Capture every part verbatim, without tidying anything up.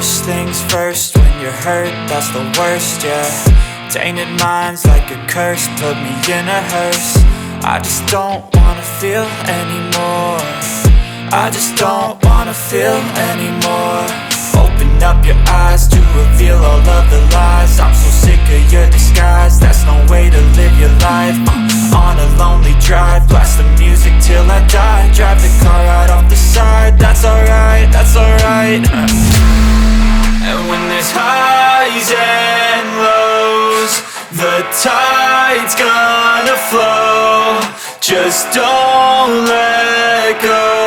First things first, when you're hurt, that's the worst, yeah. Tainted minds like a curse, put me in a hearse. I just don't wanna feel anymore. I just don't wanna feel anymore. Open up your eyes to reveal all of the lies. I'm so sick of your disguise, that's no way to live your life. uh, On a lonely drive, blast the music till I die. Drive the car right off the side, that's alright, that's alright. And when there's highs and lows, the tide's gonna flow. Just don't let go.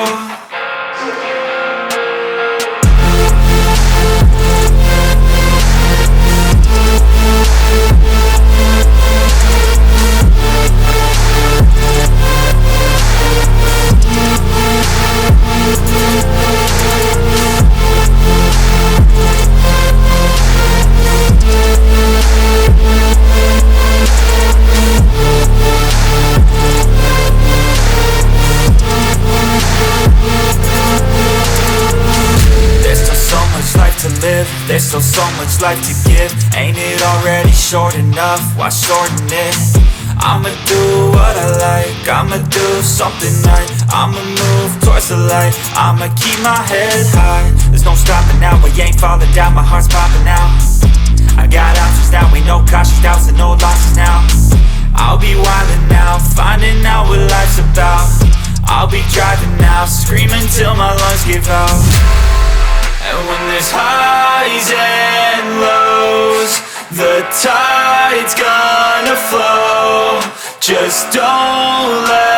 Live. There's still so much life to give. Ain't it already short enough? Why shorten it? I'ma do what I like, I'ma do something right, I'ma move towards the light, I'ma keep my head high. There's no stopping now, we ain't falling down, my heart's popping out. I got options now, we no cautious doubts and no losses now. I'll be wildin' now, finding out what life's about. I'll be driving now, screaming till my lungs give out. And when there's highs and lows, the tide's gonna flow. Just don't let